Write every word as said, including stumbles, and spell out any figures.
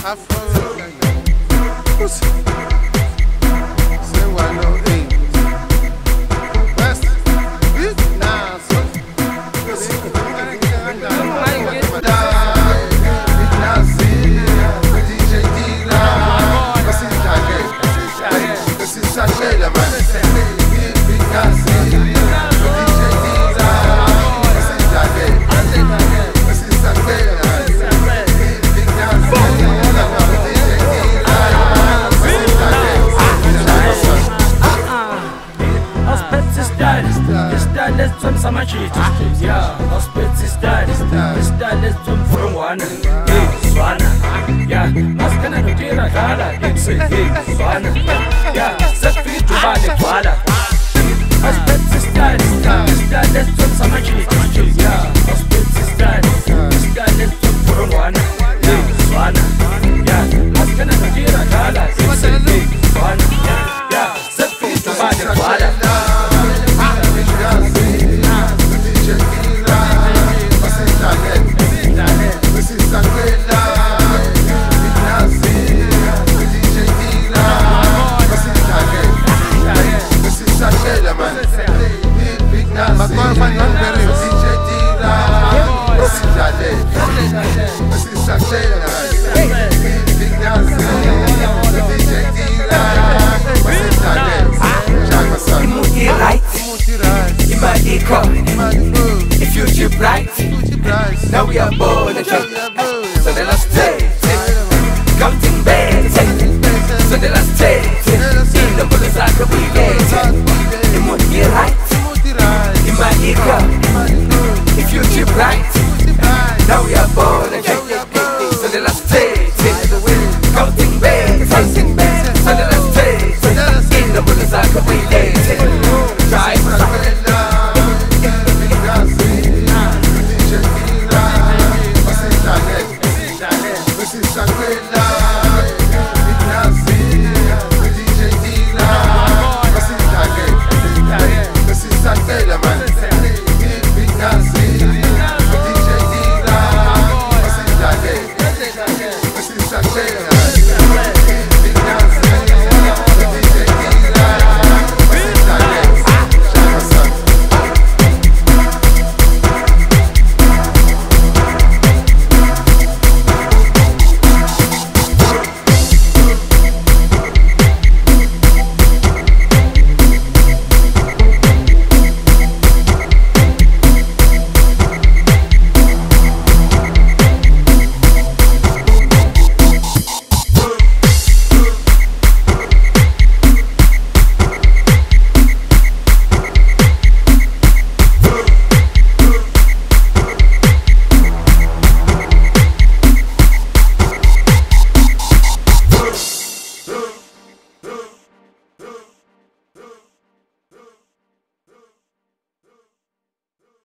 Yeah, hospitals studies, studies from Furwana. Hey, Swana. Yeah, maskana no tira gala. It's a hey, Swana. Yeah, Safi to Bali Kuala. Hospitals studies, studies from Samachit. Yeah, hospitals studies, studies from Furwana. Hey, Swana. Yeah, maskana no tira gala. It's a hey, Swana. Yeah, Safi to Bali Kuala. If you chip right, now we are born and so the last day, counting beds, so the last day, in the bullets like a weekend, it would be right, in my eco. If you chip right, now we are born and so the last day, counting beds, so the last day, in the bullets like a weekend, drive. Shangri-La.